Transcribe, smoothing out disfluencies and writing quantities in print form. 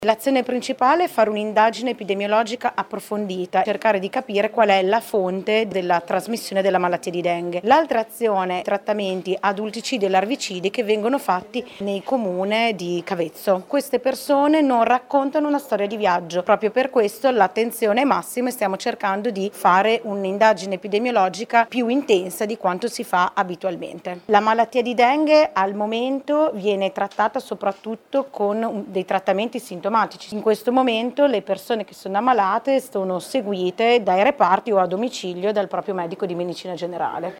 L'azione principale è fare un'indagine epidemiologica approfondita, cercare di capire qual è la fonte della trasmissione della malattia di Dengue. L'altra azione, trattamenti adulticidi e larvicidi che vengono fatti nei comuni di Cavezzo. Queste persone non raccontano una storia di viaggio, proprio per questo l'attenzione è massima e stiamo cercando di fare un'indagine epidemiologica più intensa di quanto si fa abitualmente. La malattia di Dengue al momento viene trattata soprattutto con dei trattamenti sintomatici. In questo momento le persone che sono ammalate sono seguite dai reparti o a domicilio dal proprio medico di medicina generale.